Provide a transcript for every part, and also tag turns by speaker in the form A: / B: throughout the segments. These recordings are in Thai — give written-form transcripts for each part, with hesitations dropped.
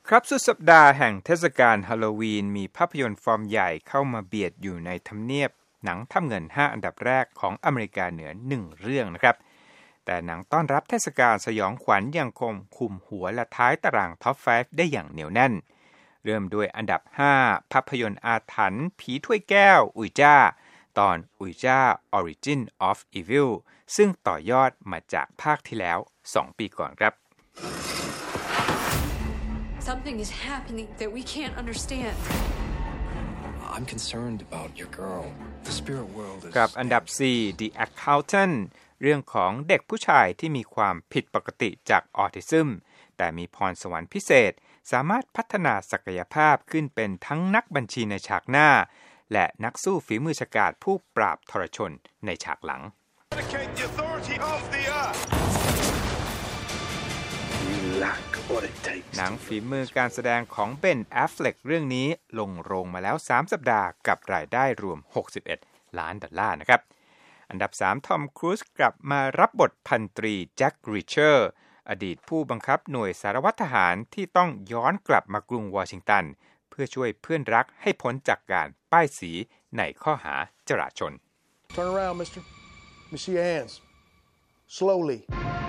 A: ครับสุดสัปดาห์แห่งเทศกาลฮาโลวีนมีภาพยนตร์ฟอร์มใหญ่เข้ามาเบียดอยู่ในทำเนียบหนังทำเงิน5อันดับแรกของอเมริกาเหนือ1เรื่องนะครับแต่หนังต้อนรับเทศกาลสยองขวัญยังคงคุมหัวและท้ายตารางท็อป 5 ได้อย่างเหนียวแน่นเริ่มด้วยอันดับ5ภาพยนตร์อาถรรพ์ผีถ้วยแก้วอุยจ้าตอนอุยจ้า Origin of Evil ซึ่งต่อยอดมาจากภาคที่แล้ว2ปีก่อนครับ
B: Something is happening that we can't understand.
C: I'm concerned about your girl. The spirit world is
A: กับอันดับ4 The Accountant เรื่องของเด็กผู้ชายที่มีความผิดปกติจากออทิซึมแต่มีพรสวรรค์พิเศษสามารถพัฒนาศักยภาพขึ้นเป็นทั้งนักบัญชีในฉากหน้าและนักสู้ฝีมือฉกาจผู้ปราบทรชนในฉากหลังหนังฝีมือการแสดงของเบน แอฟเฟล็กเรื่องนี้ลงโรงมาแล้ว3สัปดาห์กับรายได้รวม$61 ล้านนะครับอันดับ3ทอมครูซกลับมารับบทพันตรีแจ็คริชเชอร์อดีตผู้บังคับหน่วยสารวัตรทหารที่ต้องย้อนกลับมากรุงวอชิงตันเพื่อช่วยเพื่อนรักให้พ้นจากการป้ายสีในข้อหาจราจร
D: Turn around, mister. Let me see your hands. Slowly.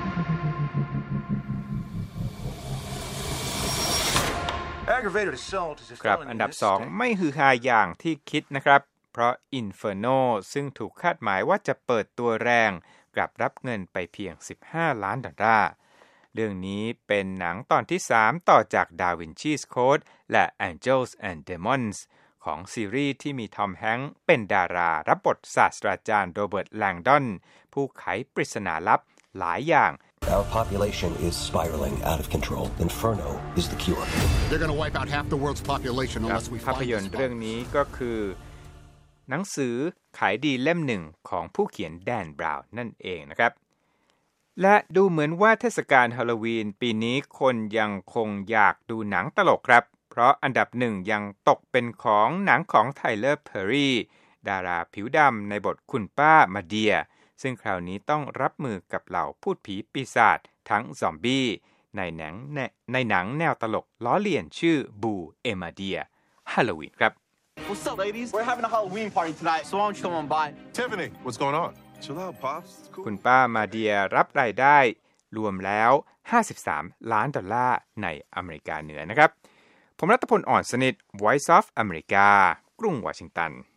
A: ครับอันดับ2ไม่ฮือฮาอย่างที่คิดนะครับเพราะ Inferno ซึ่งถูกคาดหมายว่าจะเปิดตัวแรงกลับรับเงินไปเพียง$15 ล้านเรื่องนี้เป็นหนังตอนที่3ต่อจาก Da Vinci's Code และ Angels and Demons ของซีรีส์ที่มีทอมแฮงค์เป็นดารารับบทศาสตราจารย์โรเบิร์ตแลงดอนผู้ไขปริศนาลับหลายอย่าง
E: Our population is spiraling out of control. Inferno is the cure.
F: They're going to wipe out half the world's population unless we
A: ภาพ
F: find
A: ยนตร์เรื่องนี้ก็คือหนังสือขายดีเล่มหนึ่งของผู้เขียนแดนบราวน์นั่นเองนะครับและดูเหมือนว่าเทศกาลฮาโลวีนปีนี้คนยังคงอยากดูหนังตลกครับเพราะอันดับหนึ่งยังตกเป็นของหนังของไทเลอร์ เพอร์รี่ดาราผิวดำในบทคุณป้ามาเดียซึ่งคราวนี้ต้องรับมือกับเหล่าพูดผีปีศาจทั้งซอมบี้ในหนังแนวตลกล้อเลียนชื่อบูเอมาเดียฮาโลวีนครับ
G: What's up, ladies? We're having a Halloween party tonight, so why don't you come on by?
H: Tiffany, what's going on? Chill out, Pops. It's cool.
A: คุณป้ามาเดียรับรายได้รวมแล้ว$53 ล้านในอเมริกาเหนือนะครับผมรัตพล อ่อนสนิท Voice of America กรุงวอชิงตัน